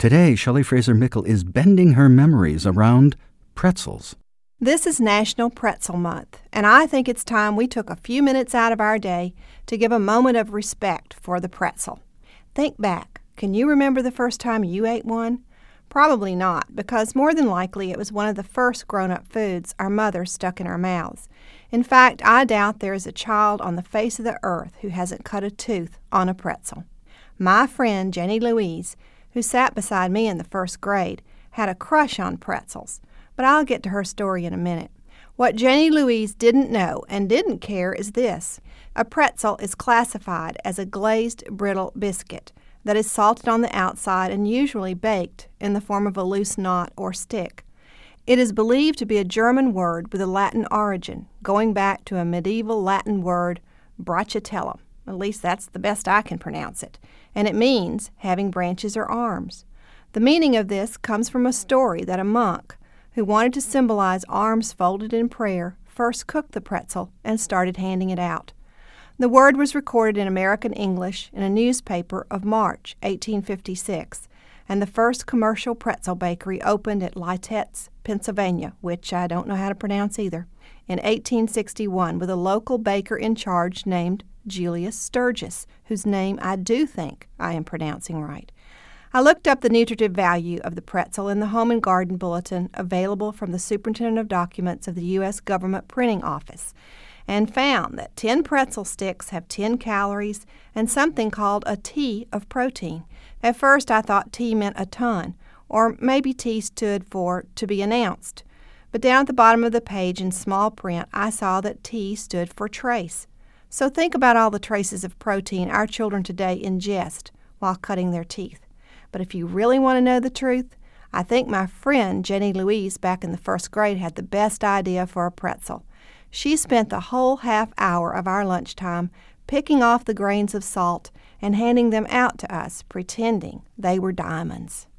Today, Shelley Fraser Mickle is bending her memories around pretzels. This is National Pretzel Month, and I think it's time we took a few minutes out of our day to give a moment of respect for the pretzel. Think back. Can you remember the first time you ate one? Probably not, because more than likely it was one of the first grown-up foods our mothers stuck in our mouths. In fact, I doubt there is a child on the face of the earth who hasn't cut a tooth on a pretzel. My friend Jenny Louise, who sat beside me in the first grade, had a crush on pretzels. But I'll get to her story in a minute. What Jenny Louise didn't know and didn't care is this. A pretzel is classified as a glazed, brittle biscuit that is salted on the outside and usually baked in the form of a loose knot or stick. It is believed to be a German word with a Latin origin, going back to a medieval Latin word, bracciatella. At least that's the best I can pronounce it. And it means having branches or arms. The meaning of this comes from a story that a monk, who wanted to symbolize arms folded in prayer, first cooked the pretzel and started handing it out. The word was recorded in American English in a newspaper of March 1856, and the first commercial pretzel bakery opened at Lititz, Pennsylvania, which I don't know how to pronounce either, in 1861 with a local baker in charge named Julius Sturgis, whose name I do think I am pronouncing right. I looked up the nutritive value of the pretzel in the Home and Garden Bulletin available from the Superintendent of Documents of the U.S. Government Printing Office and found that 10 pretzel sticks have 10 calories and something called a T of protein. At first I thought T meant a ton, or maybe T stood for to be announced. But down at the bottom of the page in small print I saw that T stood for trace. So think about all the traces of protein our children today ingest while cutting their teeth. But if you really want to know the truth, I think my friend Jenny Louise back in the first grade had the best idea for a pretzel. She spent the whole half hour of our lunchtime picking off the grains of salt and handing them out to us, pretending they were diamonds.